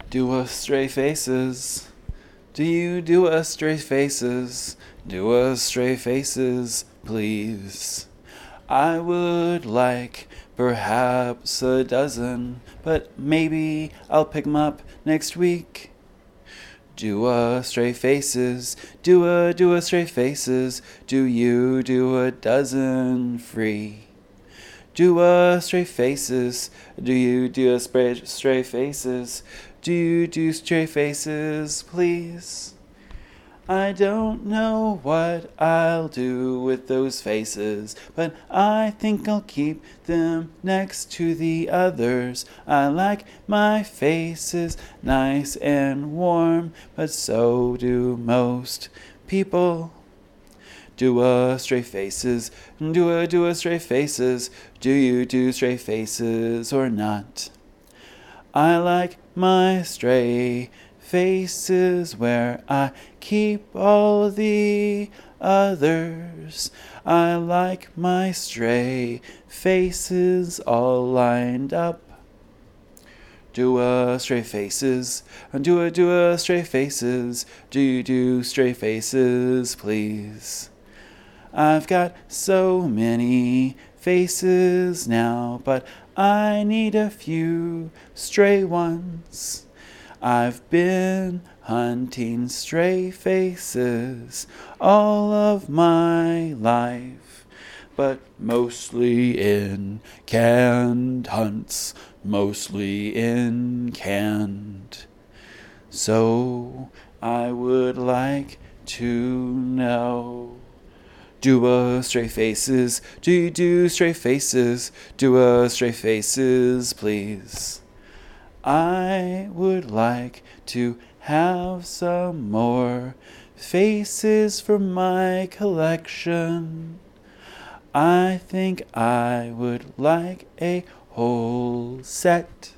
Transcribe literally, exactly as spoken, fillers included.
Do a stray faces. Do you do a stray faces? Do a stray faces, please. I would like perhaps a dozen, but maybe I'll pick 'em up next week. Do a stray faces, do a do a stray faces, do you do a dozen free? Do a stray faces, do you do a spray, stray faces, do you do stray faces, please? I don't know what I'll do with those faces, but I think I'll keep them next to the others. I like my faces nice and warm, but so do most people. Do a stray faces, do a do a stray faces, do you do stray faces or not? I like my stray faces where I keep all the others. I like my stray faces all lined up. Do a stray faces, do a do a stray faces, do you do stray faces, please? I've got so many faces now, but I need a few stray ones. I've been hunting stray faces all of my life, but mostly in canned hunts, mostly in canned. So I would like to know. Do a stray faces, do you do stray faces, do a stray faces, please? I would like to have some more faces for my collection. I think I would like a whole set.